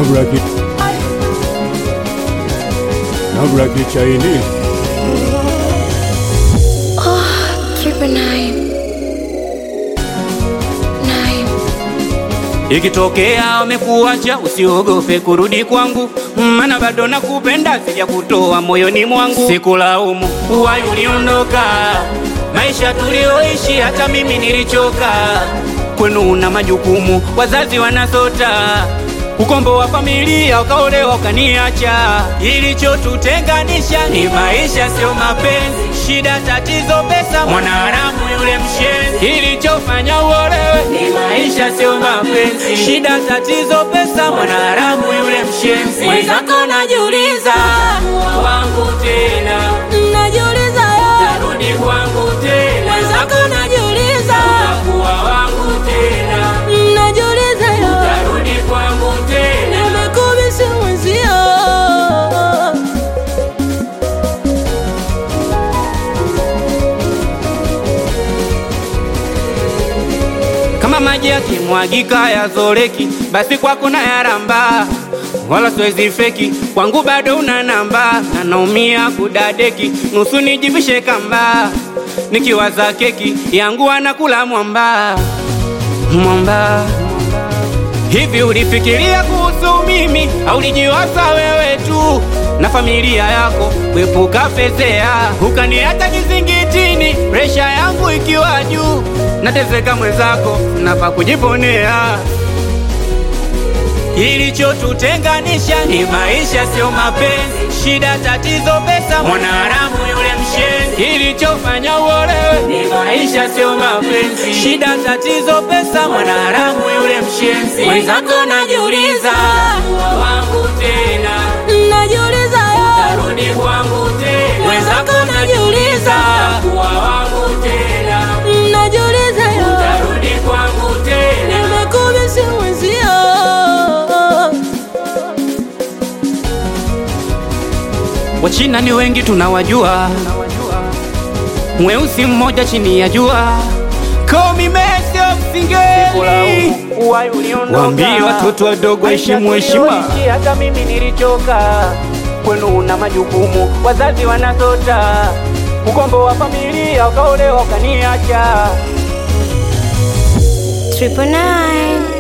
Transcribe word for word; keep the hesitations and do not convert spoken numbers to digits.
Nabraki Nabraki Chinese. Oh, triple nine. Nine. Ikitokea umekuacha usiogope kurudi kwangu, maana bado nakupenda sija kutoa moyoni mwangu. Sikulaumu uwai uliondoka, maisha tulioishi hata mimi nilichoka. Kwenu una majukumu, wazazi wanasota, ukombo wa familia ukaolewa ukaniacha. Ilichotutenganisha ni maisha sio mapenzi, shida tatizo pesa, mwanaharamu yule mshenzi. Ilichofanya uolewe ni maisha sio mapenzi, shida tatizo pesa, mwanaharamu yule mshenzi. Mwenzako najiuliza wangu tena, Najiuliza yo, narudi kwangu tena. mwenzako najiuliza, Kuwa wangu tena, najiuliza yo, narudi kwangu tena. nimekubisi mwenzio. Kama maji yakimwagika yazoleki, basi kwako na yaramba, wala siwezi feki. Kwangu bado una namba, na naumia kudadeki, nusu nijivishe kamba. Nikiwaza keki yangu anakula mwamba mwamba. Hivi ulifikiria kuhusu mimi, au ulijiwaza wewe tu na familia yako kuepuka fezea? Ukaniacha kizingitini, presha yangu ikiwa juu, nateseka mwenzako nafa kujiponea. Ilichotutenganisha ni maisha sio mapenzi, shida tatizo pesa, mwanaharamu yule mshenzi. Ilichofanya uolewe ni maisha sio mapenzi, shida tatizo pesa, mwanaharamu yule mshenzi. Mwenzako najiuliza wangu tena, Najiuliza yo, narudi kwangu tena. mwenzako najiuliza, Kuwa wangu tena, najiuliza yo, narudi kwangu tena. nimekubisi mwenzio. Wachina ni wengi tunawajua, mweusi mmoja chini ya jua. Call me Messi of Singeli. Waambie watoto wadogo heshimu heshima, hata mimi nilichoka. Kwenu una majukumu, wazazi wanasota, ukombo wa familia ukaolewa ukaniacha. Triple nine.